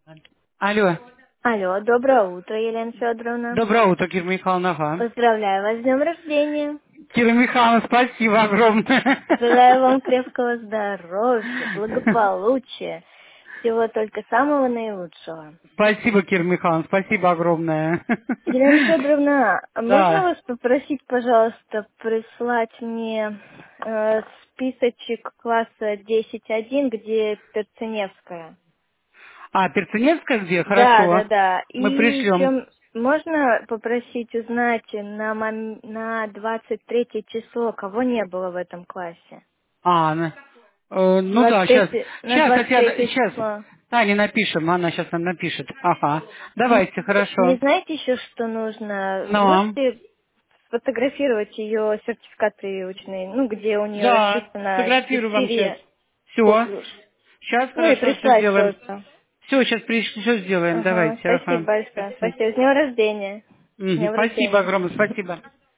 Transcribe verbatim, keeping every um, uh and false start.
Алло. Алло, доброе утро, Елена Федоровна. Доброе утро, Кира Михайловна. Ага. Поздравляю вас с днем рождения. Кира Михайловна, спасибо огромное. Желаю вам крепкого здоровья, благополучия, всего только самого наилучшего. Спасибо, Кира Михайловна, спасибо огромное. Елена Федоровна, а можно Да. вас попросить, пожалуйста, прислать мне э, списочек класса десять один, где Перценевская? А, Перценевская где? Да, да, Хорошо. да. И Мы пришлем. еще можно попросить узнать на, мом- на двадцать третье число, кого не было в этом классе? А, на- э, ну да, двадцать сейчас. третье на Сейчас, двадцать Татьяна, третье сейчас. число. Тане напишем, она сейчас нам напишет. Ага. М, Давайте, Не хорошо. знаете еще, что нужно? Ну, Можете сфотографировать ее сертификат прививочный, ну, где у нее да, расписано сфотографирую вам сейчас. четыре Все. буквы. Сейчас Ну и хорошо, все прислать сделаем. тоже. Все, сейчас все сделаем, Ага, давайте, спасибо ага. большое. Спасибо. С днем рождения. С Мгм, днем спасибо рождения. огромное, спасибо.